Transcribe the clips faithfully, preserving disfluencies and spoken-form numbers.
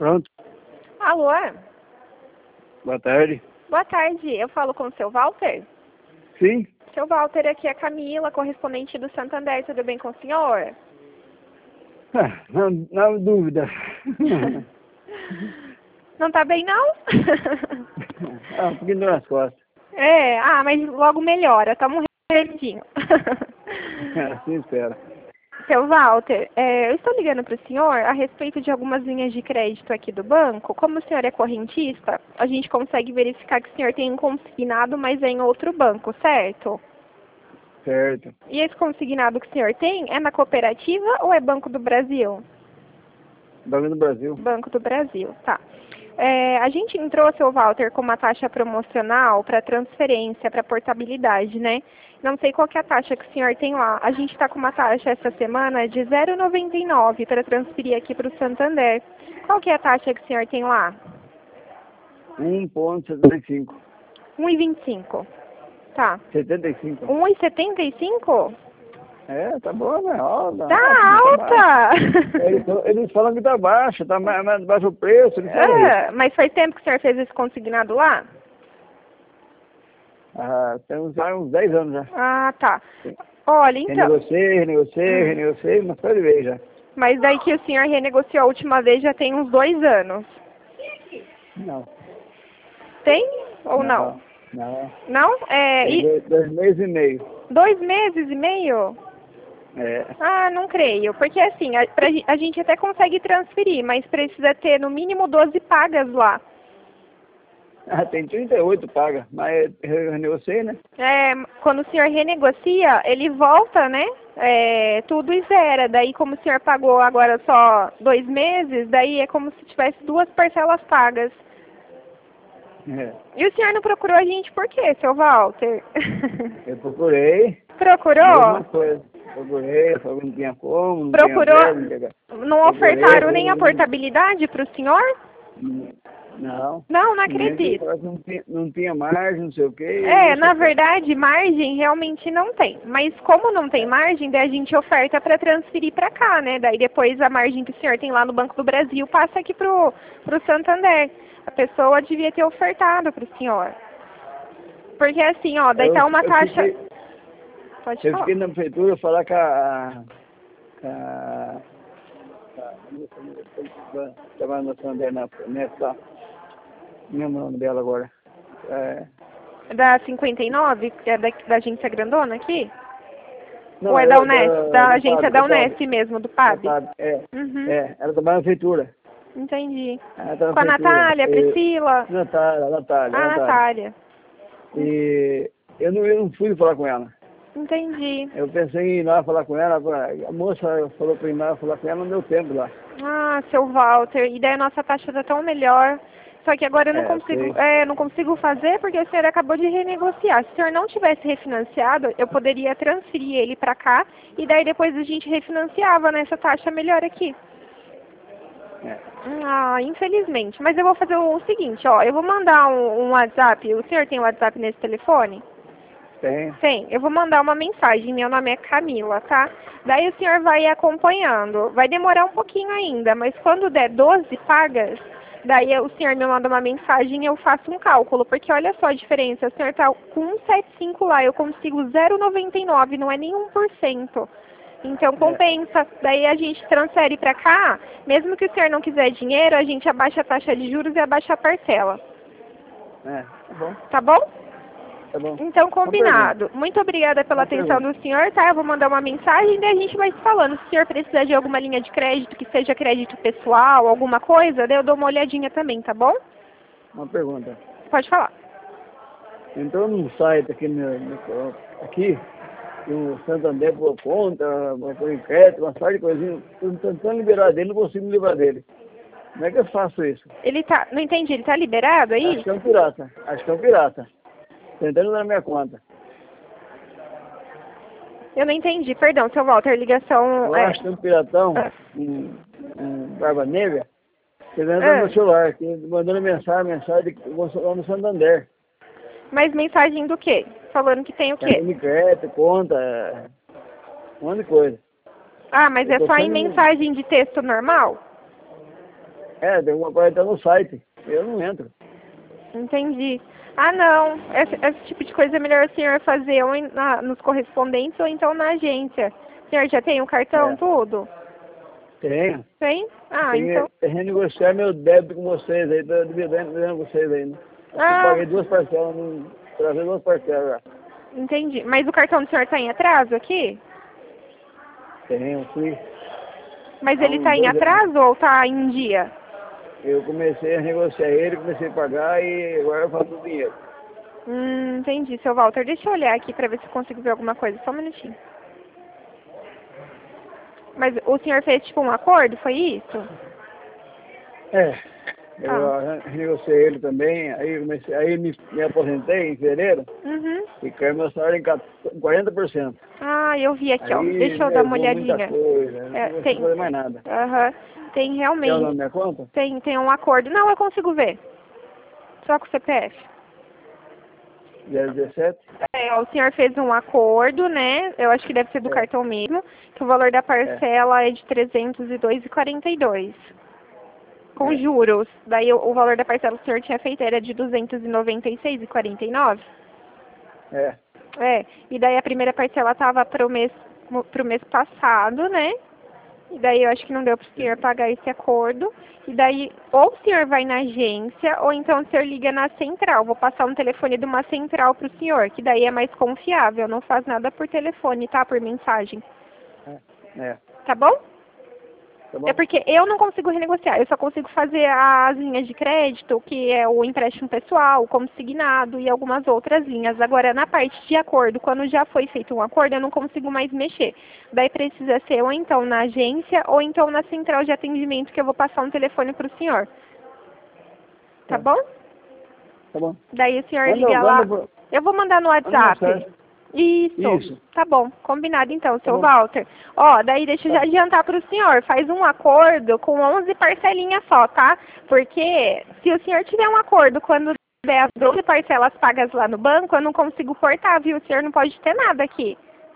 Pronto. Alô? Boa tarde. Boa tarde. Eu falo com o seu Walter? Sim. Seu Walter, aqui é a Camila, correspondente do Santander. Tudo bem com o senhor? Ah, não, não há dúvida. Não tá bem, não? Ah, um pouquinho nas costas. É, ah, mas logo melhora. Toma um remedinho. Assim espera. Seu Walter, é, eu estou ligando para o senhor a respeito de algumas linhas de crédito aqui do banco. Como o senhor é correntista, a gente consegue verificar que o senhor tem um consignado, mas é em outro banco, certo? Certo. E esse consignado que o senhor tem é na cooperativa ou é Banco do Brasil? Banco do Brasil. Banco do Brasil, tá. É, a gente entrou, seu Walter, com uma taxa promocional para transferência, para portabilidade, né? Não sei qual que é a taxa que o senhor tem lá. A gente está com uma taxa essa semana de zero vírgula noventa e nove para transferir aqui para o Santander. Qual que é a taxa que o senhor tem lá? um vírgula setenta e cinco. um vírgula vinte e cinco. Tá. setenta e cinco. um vírgula setenta e cinco? É, tá bom, né? Alta. Tá alta! Eles, eles falam que tá baixo, tá mais, mais baixo o preço, eles falam isso. É, mas faz tempo que o senhor fez esse consignado lá? Ah, tem uns, uns dez anos já. Ah, tá. Olha, então... Renegociei, renegociei, Hum. renegociei, uma série de vezes já. Mas daí que o senhor renegociou a última vez já tem uns dois anos. Não. Tem ou não? Não. Não? É, Tem e dois, dois meses e meio. dois meses e meio? É. Ah, não creio. Porque assim, a, pra, a gente até consegue transferir, mas precisa ter no mínimo doze pagas lá. Ah, tem trinta e oito paga, mas eu renegociei, né? É, quando o senhor renegocia, ele volta, né? É, tudo e zera. Daí, como o senhor pagou agora só dois meses, daí é como se tivesse duas parcelas pagas. É. E o senhor não procurou a gente por quê, seu Walter? Eu procurei. Procurou? Mesma coisa. Procurei, falou que não tinha como, não Procurou? tinha verba, não tinha... Não ofertaram nem a portabilidade para o senhor? Não. Não, não Nem que acredito. falasse, Não tinha, não tinha margem, não sei o quê. É, não sei na o quê. verdade, margem realmente não tem. Mas como não tem margem, daí a gente oferta para transferir para cá, né? Daí depois a margem que o senhor tem lá no Banco do Brasil passa aqui pro, pro Santander. A pessoa devia ter ofertado para o senhor. Porque assim, ó, daí Eu, tá uma eu taxa... fiquei, Pode eu falar. fiquei na prefeitura falar com a... Com a estava no Santander na nessa... Não lembro o nome dela agora. É, Da cinquenta e nove, que é da, da agência grandona aqui? não, Ou é era da Unesp? da, Da do agência P A B, da do P A B. Unesp mesmo, do P A B? Sabe, é, Uhum, é, ela trabalha na prefeitura. entendi. Ela tá na Com a prefeitura. Natália, a E, Priscila? Natália, Natália, A Natália. Natália. E eu não, eu não fui falar com ela. Entendi. Eu pensei em ir lá falar com ela, a moça falou para ir lá falar com ela, não deu tempo lá. Ah, seu Walter, e daí a nossa taxa tá tão melhor. Só que agora eu não É, consigo, sei. é, não consigo fazer porque o senhor acabou de renegociar. Se o senhor não tivesse refinanciado, eu poderia transferir ele para cá e daí depois a gente refinanciava nessa taxa melhor aqui. É. Ah, infelizmente. Mas eu vou fazer o seguinte, ó, eu vou mandar um, um WhatsApp. O senhor tem WhatsApp nesse telefone? Tem. Tem. Eu vou mandar uma mensagem. Meu nome é Camila, tá? Daí o senhor vai acompanhando. Vai demorar um pouquinho ainda, mas quando der doze pagas, daí o senhor me manda uma mensagem e eu faço um cálculo. Porque olha só a diferença. O senhor tá com cento e setenta e cinco lá, eu consigo zero vírgula noventa e nove, não é nem um por cento. Então compensa. Daí a gente transfere para cá, mesmo que o senhor não quiser dinheiro, a gente abaixa a taxa de juros e abaixa a parcela. É, tá bom, Tá bom? tá bom. Então Uma combinado. Muito obrigada pela Uma atenção pergunta. do senhor, tá? Eu vou mandar uma mensagem e daí a gente vai se falando. Se o senhor precisar de alguma linha de crédito, que seja crédito pessoal, alguma coisa, daí eu dou uma olhadinha também, tá bom? Uma pergunta. Pode falar. Entrou num site aqui, no, no- aqui, que o Santander por conta, por inquérito, uma série de coisinhas. Estou tentando liberar dele, não consigo me livrar dele. Como é que eu faço isso? Ele tá, não entendi, ele tá liberado aí? Acho que é um pirata. Acho que é um pirata. Tentando na minha conta. Eu não entendi, perdão, seu Walter, ligação... Eu é, acho que é um piratão, Ah. um, um barba negra, que entra Ah. no meu celular, que mandando mensagem, mensagem de, lá no Santander. Mas mensagem do quê? Falando que tem o quê? Cartão de crédito, conta, um monte de coisa. Ah, mas Eu é tô só em sendo- mensagem de texto normal? É, tem uma coisa no site. Eu não entro. Entendi. Ah, não. Esse, esse tipo de coisa é melhor o senhor fazer ou em- na, nos correspondentes ou então na agência. O senhor já tem o cartão, É. tudo? Tenho. Tem? Ah, Tem então. que renegociar meu débito com vocês aí, tô devendo devendo vocês ainda. Eu Ah, paguei duas parcelas, não trazei duas parcelas já. entendi. Mas o cartão do senhor está em atraso aqui? Tenho, fui. Mas Há ele uns está em dois anos. atraso ou está em dia? Eu comecei a negociar ele, comecei a pagar e agora eu faço o dinheiro. Hum, entendi, seu Walter. Deixa eu olhar aqui para ver se eu consigo ver alguma coisa. Só um minutinho. Mas o senhor fez tipo um acordo, foi isso? É, eu Ah. ah, renegociei ele também, aí, comecei, aí me, me aposentei em fevereiro Uhum. e caiu meu salário em quarenta por cento. Ah, eu vi aqui, ó. Aí Deixa eu dar uma levou muita olhadinha. coisa, não É, consegui tem. fazer mais nada. Aham. Tem Quer o nome da realmente. minha conta? Tem, tem um acordo. Não, eu consigo ver. Só com o C P F. zero dezessete? É, ó, o senhor fez um acordo, né? Eu acho que deve ser do É. cartão mesmo, que o valor da parcela é, é de trezentos e dois reais e quarenta e dois centavos. Com É. juros. Daí o, o valor da parcela que o senhor tinha feito era de duzentos e noventa e seis reais e quarenta e nove centavos. É. É, e daí a primeira parcela estava para o mês, pro mês passado, né? E daí eu acho que não deu para o senhor pagar esse acordo. E daí, ou o senhor vai na agência, ou então o senhor liga na central. Vou passar um telefone de uma central para o senhor, que daí é mais confiável. Não faz nada por telefone, tá? Por mensagem. É. É. Tá bom? Tá bom? É porque eu não consigo renegociar, eu só consigo fazer as linhas de crédito, que é o empréstimo pessoal, o consignado e algumas outras linhas. Agora, na parte de acordo, quando já foi feito um acordo, eu não consigo mais mexer. Daí precisa ser ou então na agência ou então na central de atendimento, que eu vou passar um telefone para o senhor. Tá É. bom? Tá bom. Daí o senhor Manda, liga lá. manda, pro- Eu vou mandar no manda WhatsApp. mensagem. Isso. Isso. Tá bom. Combinado então, Tá seu bom. Walter. Ó, daí deixa eu Tá. já adiantar para o senhor. Faz um acordo com onze parcelinhas só, tá? Porque se o senhor tiver um acordo quando der as doze parcelas pagas lá no banco, eu não consigo cortar, viu? O senhor não pode ter nada aqui.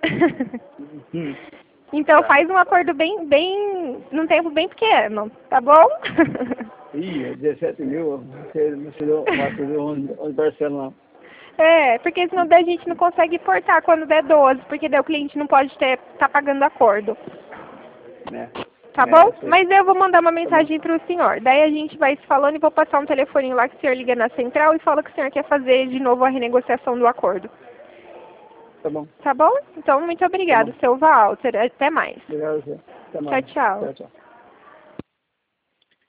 Hum. Então Tá. faz um acordo bem, bem, num tempo bem pequeno, tá bom? Ih, é dezessete mil, você não se deu onde, onde parcela não. É, porque senão daí a gente não consegue portar quando der doze, porque daí o cliente não pode ter, tá pagando acordo. É. Tá É, bom? eu sei. Mas eu vou mandar uma mensagem para o senhor. Daí a gente vai se falando e vou passar um telefone lá que o senhor liga na central e fala que o senhor quer fazer de novo a renegociação do acordo. Tá bom. Tá bom? Então, muito obrigado, Tá bom. seu Walter. Até mais. Obrigado, você. Até Tchau, mais. tchau. Tchau, tchau.